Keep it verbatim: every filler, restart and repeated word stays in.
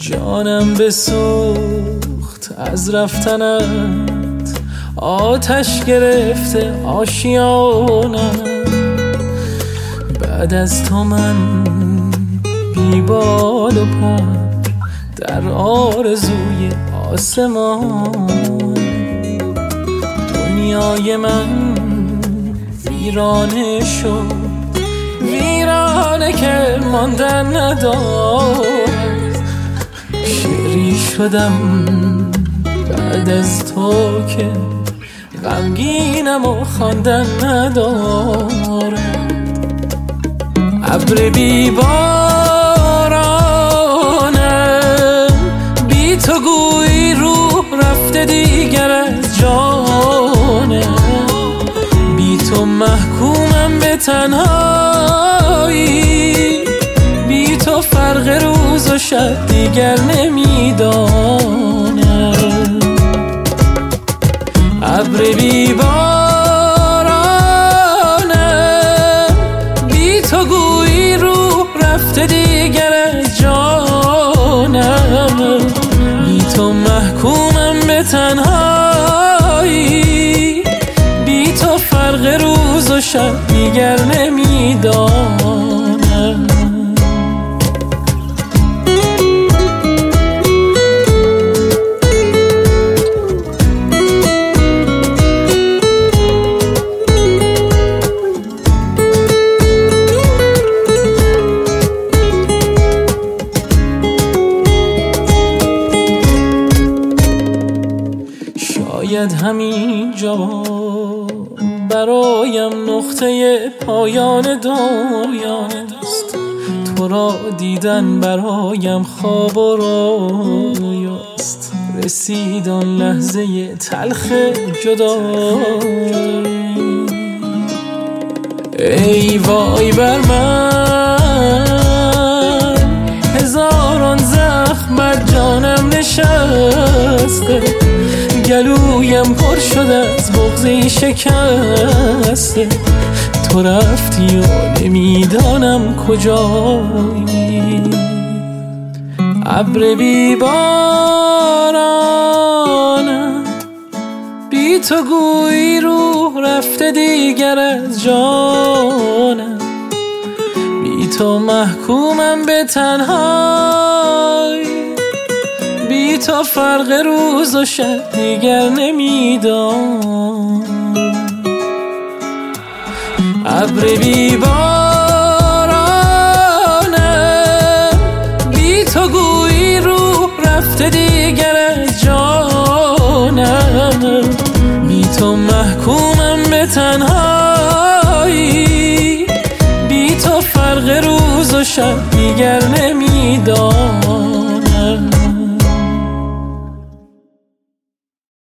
جانم بسوخت از رفتنت، آتش گرفته آشیانم. بعد از تو من بی بال و پر در آرزوی آسمان. دنیای من ویرانه شد، ویرانه که ماندن ندارد. شعری شدم بعد از تو که غمگینم و خواندن ندارد. ابر بی بارانم، بی تو گویی روح رفته دیگر از جانم. بی تو محکومم به تنهایی، بی تو فرق روز و شب دیگر نمیدانم. ابر بی بارانم، بی تو گویی روح رفته دیگر از جانم. بی تو محکومم به تنهایی، بی تو فرق روز و شب دیگر نمیدانم. شاید همینجا برایم نقطه پایان دنیاست. تو را دیدن برایم خواب و رویاست. رسید آن لحظه تلخ جدایی. ای وای بر من، هزاران زخم بر جانم نشسته. گلویم پر شده از بغضی شکسته. تو رفتی و نمیدانم کجایی. ابر بی بارانم، بی تو گویی روح رفته دیگر از جانم. بی تو محکومم به تنهایی، بی تو فرق روز و شب دیگر نمیدانم. ابر بی بارانم، بی تو گویی روح رفته دیگر از جانم. بی تو محکومم به تنهایی، بی تو فرق روز و شب دیگر نمیدانم.